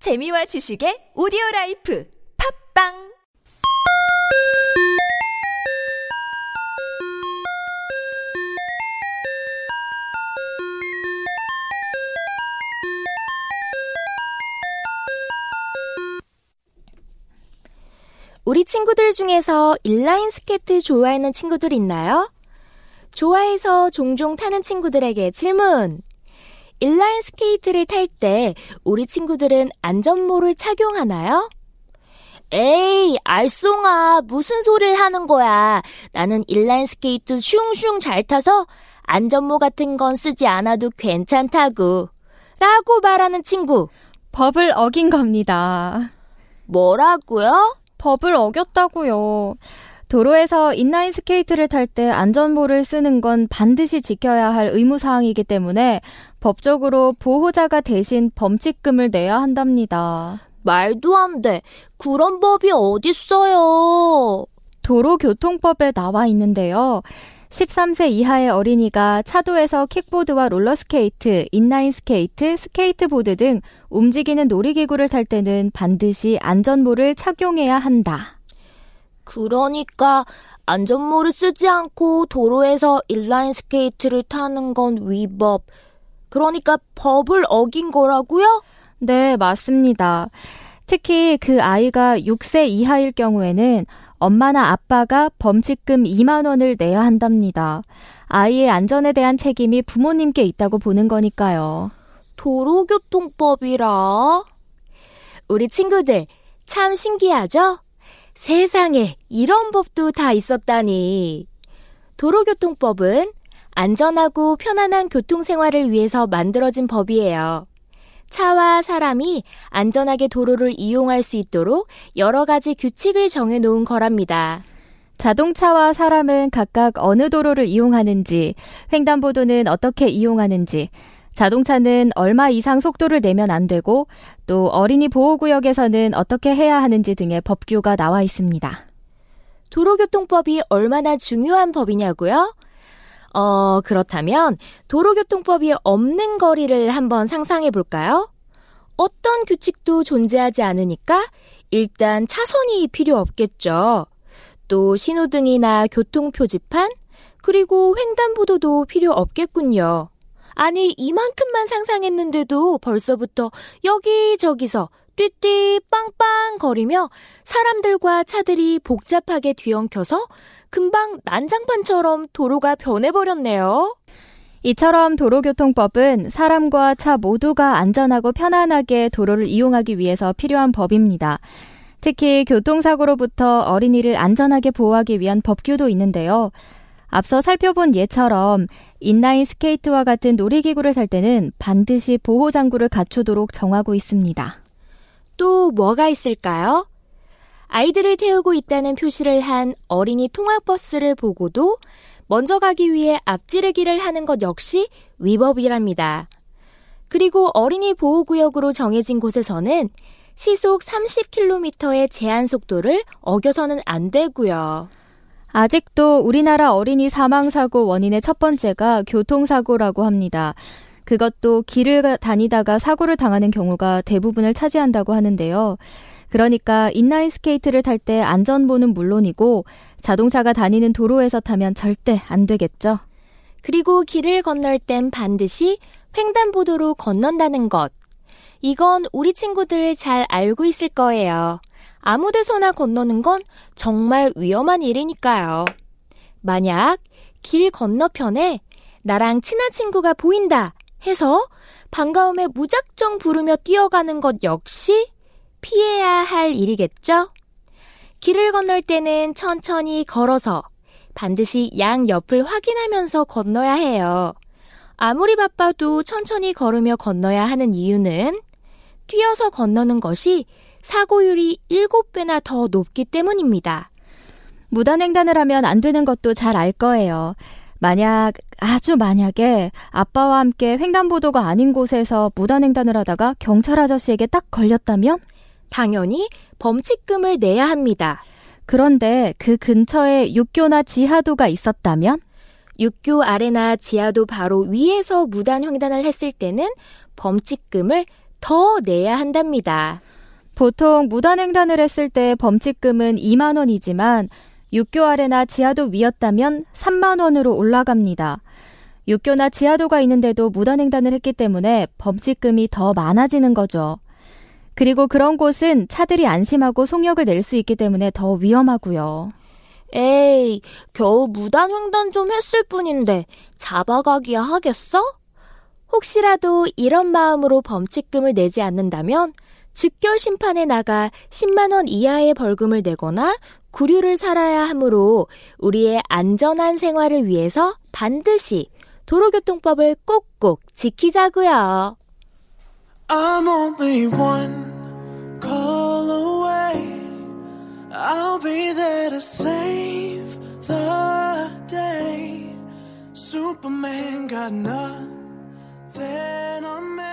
재미와 지식의 오디오라이프 팝빵! 우리 친구들 중에서 인라인 스케이트 좋아하는 친구들 있나요? 좋아해서 종종 타는 친구들에게 질문! 인라인 스케이트를 탈 때 우리 친구들은 안전모를 착용하나요? 에이, 알쏭아, 무슨 소리를 하는 거야. 나는 인라인 스케이트 슝슝 잘 타서 안전모 같은 건 쓰지 않아도 괜찮다고. 라고 말하는 친구. 법을 어긴 겁니다. 뭐라고요? 법을 어겼다고요. 도로에서 인라인 스케이트를 탈 때 안전모를 쓰는 건 반드시 지켜야 할 의무사항이기 때문에 법적으로 보호자가 대신 범칙금을 내야 한답니다. 말도 안 돼. 그런 법이 어딨어요. 도로교통법에 나와 있는데요. 13세 이하의 어린이가 차도에서 킥보드와 롤러스케이트, 인라인 스케이트, 스케이트보드 등 움직이는 놀이기구를 탈 때는 반드시 안전모를 착용해야 한다. 그러니까 안전모를 쓰지 않고 도로에서 인라인 스케이트를 타는 건 위법. 그러니까 법을 어긴 거라고요? 네, 맞습니다. 특히 그 아이가 6세 이하일 경우에는 엄마나 아빠가 범칙금 2만 원을 내야 한답니다. 아이의 안전에 대한 책임이 부모님께 있다고 보는 거니까요. 도로교통법이라? 우리 친구들 참 신기하죠? 세상에 이런 법도 다 있었다니. 도로교통법은 안전하고 편안한 교통생활을 위해서 만들어진 법이에요. 차와 사람이 안전하게 도로를 이용할 수 있도록 여러 가지 규칙을 정해놓은 거랍니다. 자동차와 사람은 각각 어느 도로를 이용하는지, 횡단보도는 어떻게 이용하는지, 자동차는 얼마 이상 속도를 내면 안 되고, 또 어린이 보호구역에서는 어떻게 해야 하는지 등의 법규가 나와 있습니다. 도로교통법이 얼마나 중요한 법이냐고요? 그렇다면 도로교통법이 없는 거리를 한번 상상해 볼까요? 어떤 규칙도 존재하지 않으니까 일단 차선이 필요 없겠죠. 또 신호등이나 교통표지판, 그리고 횡단보도도 필요 없겠군요. 아니, 이만큼만 상상했는데도 벌써부터 여기저기서 띠띠 빵빵 거리며 사람들과 차들이 복잡하게 뒤엉켜서 금방 난장판처럼 도로가 변해버렸네요. 이처럼 도로교통법은 사람과 차 모두가 안전하고 편안하게 도로를 이용하기 위해서 필요한 법입니다. 특히 교통사고로부터 어린이를 안전하게 보호하기 위한 법규도 있는데요. 앞서 살펴본 예처럼 인라인 스케이트와 같은 놀이기구를 탈 때는 반드시 보호장구를 갖추도록 정하고 있습니다. 또 뭐가 있을까요? 아이들을 태우고 있다는 표시를 한 어린이 통학버스를 보고도 먼저 가기 위해 앞지르기를 하는 것 역시 위법이랍니다. 그리고 어린이 보호구역으로 정해진 곳에서는 시속 30km의 제한 속도를 어겨서는 안 되고요. 아직도 우리나라 어린이 사망사고 원인의 첫 번째가 교통사고라고 합니다. 그것도 길을 다니다가 사고를 당하는 경우가 대부분을 차지한다고 하는데요. 그러니까 인라인 스케이트를 탈 때 안전모는 물론이고 자동차가 다니는 도로에서 타면 절대 안 되겠죠. 그리고 길을 건널 땐 반드시 횡단보도로 건넌다는 것. 이건 우리 친구들 잘 알고 있을 거예요. 아무 데서나 건너는 건 정말 위험한 일이니까요. 만약 길 건너편에 나랑 친한 친구가 보인다 해서 반가움에 무작정 부르며 뛰어가는 것 역시 피해야 할 일이겠죠? 길을 건널 때는 천천히 걸어서 반드시 양옆을 확인하면서 건너야 해요. 아무리 바빠도 천천히 걸으며 건너야 하는 이유는 뛰어서 건너는 것이 사고율이 7배나 더 높기 때문입니다. 무단횡단을 하면 안 되는 것도 잘 알 거예요. 아주 만약에 아빠와 함께 횡단보도가 아닌 곳에서 무단횡단을 하다가 경찰 아저씨에게 딱 걸렸다면? 당연히 범칙금을 내야 합니다. 그런데 그 근처에 육교나 지하도가 있었다면? 육교 아래나 지하도 바로 위에서 무단 횡단을 했을 때는 범칙금을 더 내야 한답니다. 보통 무단횡단을 했을 때 범칙금은 2만 원이지만 육교 아래나 지하도 위였다면 3만 원으로 올라갑니다. 육교나 지하도가 있는데도 무단횡단을 했기 때문에 범칙금이 더 많아지는 거죠. 그리고 그런 곳은 차들이 안심하고 속력을 낼 수 있기 때문에 더 위험하고요. 에이, 겨우 무단횡단 좀 했을 뿐인데 잡아가기야 하겠어? 혹시라도 이런 마음으로 범칙금을 내지 않는다면 즉결 심판에 나가 10만 원 이하의 벌금을 내거나 구류를 살아야 하므로 우리의 안전한 생활을 위해서 반드시 도로교통법을 꼭꼭 지키자고요. I'm only one call away. I'll be there to save the day. Superman got nothing on me.